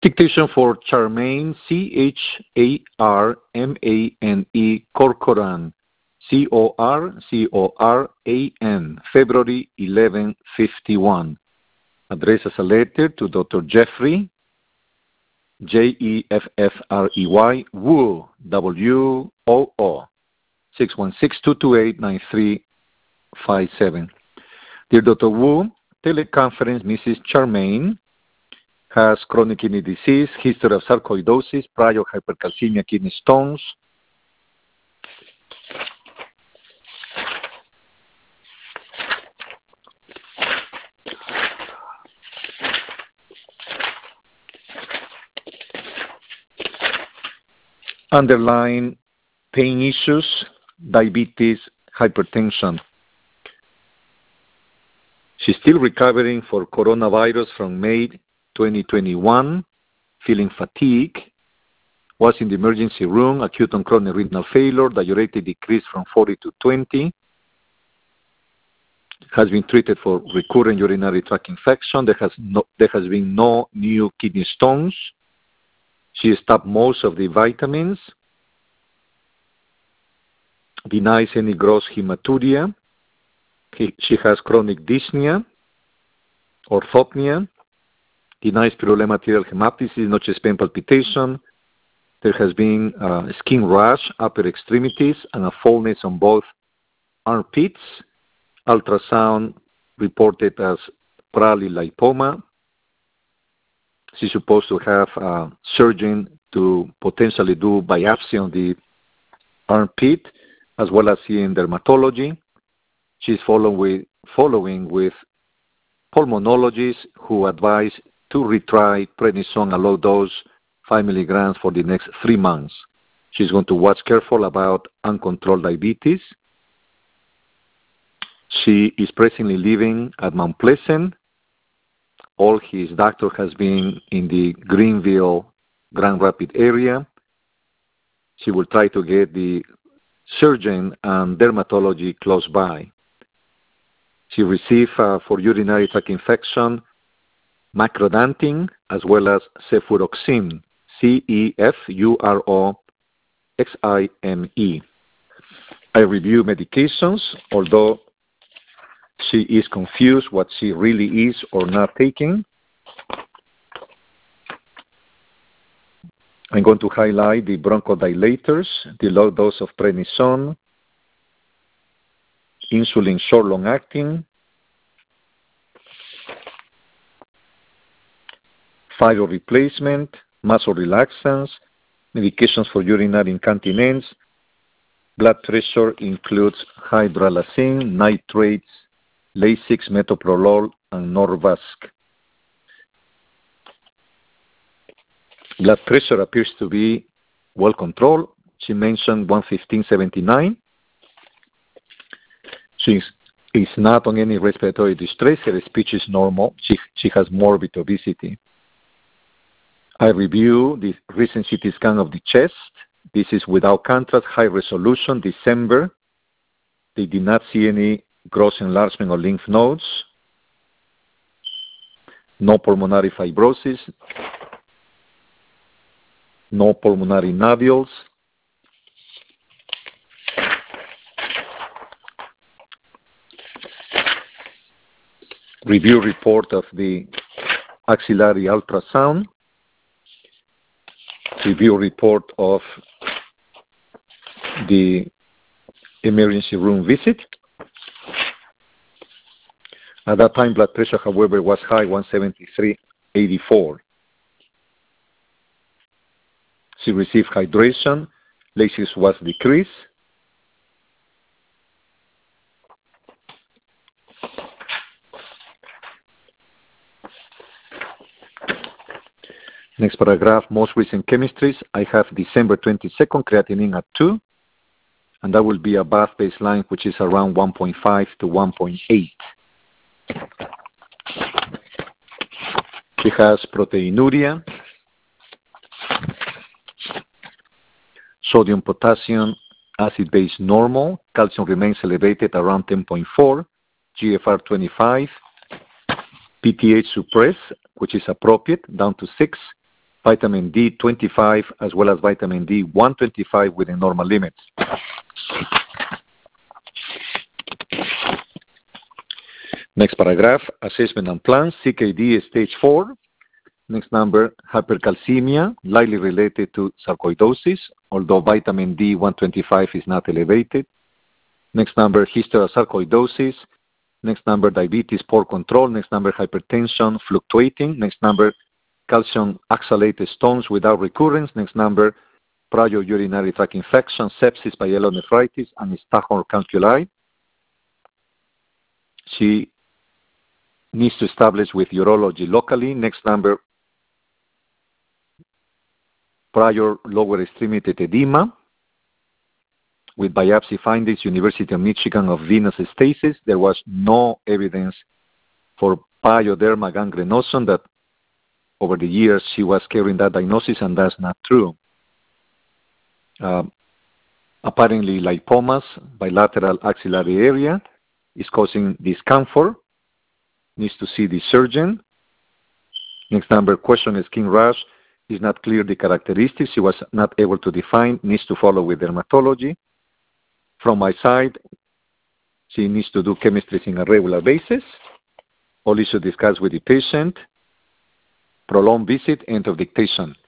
Dictation for Charmaine, Charmane, Corcoran, Corcoran, February 1151. Address as a letter to Dr. Jeffrey, Jeffrey, Woo, WOO, 616-228-9357. Dear Dr. Wu, teleconference Mrs. Charmaine has chronic kidney disease, history of sarcoidosis, prior hypercalcemia, kidney stones. Underlying pain issues, diabetes, hypertension. She's still recovering for coronavirus from May 2021, feeling fatigue, was in the emergency room, acute and chronic renal failure, diuretic decreased from 40 to 20, has been treated for recurrent urinary tract infection. There has been no new kidney stones. She stopped most of the vitamins, denies any gross hematuria. She has chronic dyspnea, orthopnea, denies pyroluate material hemoptysis, no chest pain palpitation. There has been skin rash, upper extremities, and a fullness on both armpits. Ultrasound reported as parallelipoma. She's supposed to have a surgeon to potentially do biopsy on the armpit, as well as seeing dermatology. She's following with pulmonologists who advise to retry prednisone a low dose, 5 milligrams for the next 3 months. She's going to watch careful about uncontrolled diabetes. She is presently living at Mount Pleasant. All his doctor has been in the Greenville, Grand Rapids area. She will try to get the surgeon and dermatology close by. She received for urinary tract infection macrodantin as well as cefuroxime, CEFUROXIME. I review medications, although she is confused what she really is or not taking. I'm going to highlight the bronchodilators, the low dose of prednisone, insulin short long-acting, thyroid replacement, muscle relaxants, medications for urinary incontinence. Blood pressure includes hydralazine, nitrates, Lasix, metoprolol, and Norvasc. Blood pressure appears to be well controlled. She mentioned 115/79. She is not on any respiratory distress. Her speech is normal. She has morbid obesity. I review the recent CT scan of the chest. This is without contrast, high resolution, December. They did not see any gross enlargement of lymph nodes. No pulmonary fibrosis. No pulmonary nodules. Review report of the axillary ultrasound. Review report of the emergency room visit. At that time, blood pressure, however, was high, 173/84. She received hydration. Lasix was decreased. Next paragraph, most recent chemistries. I have December 22nd, creatinine at 2, and that will be above baseline, which is around 1.5 to 1.8. She has proteinuria, sodium, potassium, acid base normal, calcium remains elevated around 10.4, GFR 25, PTH suppressed, which is appropriate, down to 6, vitamin D25 as well as vitamin D125 within normal limits. Next paragraph, assessment and plans, CKD stage 4. Next number, hypercalcemia, likely related to sarcoidosis, although vitamin D125 is not elevated. Next number, history of sarcoidosis. Next number, diabetes, poor control. Next number, hypertension, fluctuating. Next number, calcium oxalate stones without recurrence. Next number, prior urinary tract infection, sepsis, pyelonephritis, and Staghorn calculi. She needs to establish with urology locally. Next number, prior lower extremity edema with biopsy findings, University of Michigan of venous stasis. There was no evidence for pyoderma gangrenosum, that over the years she was carrying that diagnosis, and that's not true. Apparently lipomas, bilateral axillary area, is causing discomfort. Needs to see the surgeon. Next number, question skin rash, is not clear the characteristics. She was not able to define, needs to follow with dermatology. From my side, she needs to do chemistries on a regular basis. All issues discussed with the patient. Prolonged visit, end of dictation.